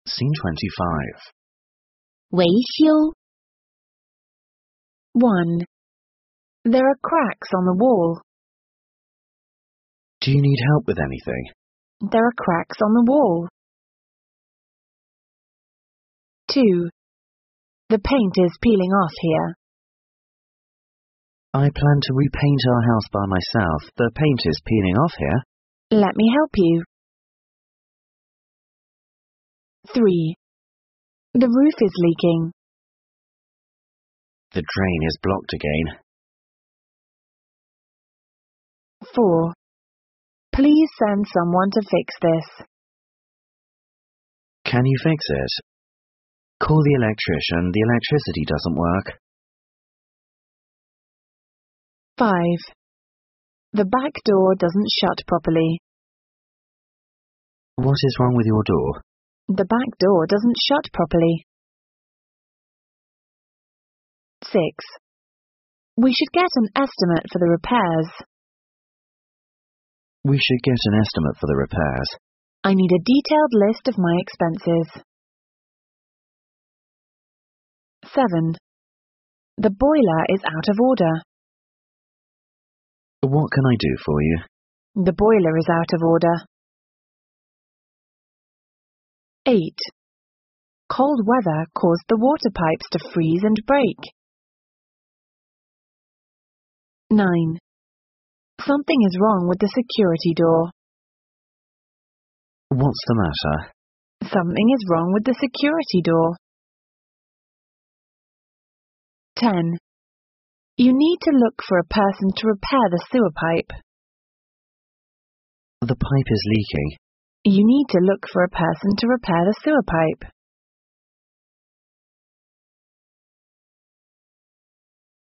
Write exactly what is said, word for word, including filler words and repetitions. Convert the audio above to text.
Scene twenty-five. 维修 one. There are cracks on the wall. Do you need help with anything? There are cracks on the wall. two. The paint is peeling off here. I plan to repaint our house by myself. The paint is peeling off here. Let me help you. three. The roof is leaking. The drain is blocked again. four. Please send someone to fix this. Can you fix it? Call the electrician. The electricity doesn't work. five. The back door doesn't shut properly. What is wrong with your door? The back door doesn't shut properly. six. We should get an estimate for the repairs. We should get an estimate for the repairs. I need a detailed list of my expenses. seven. The boiler is out of order. What can I do for you? The boiler is out of order. eight. Cold weather caused the water pipes to freeze and break. nine. Something is wrong with the security door. What's the matter? Something is wrong with the security door. ten. You need to look for a person to repair the sewer pipe. The pipe is leaking. You need to look for a person to repair the sewer pipe.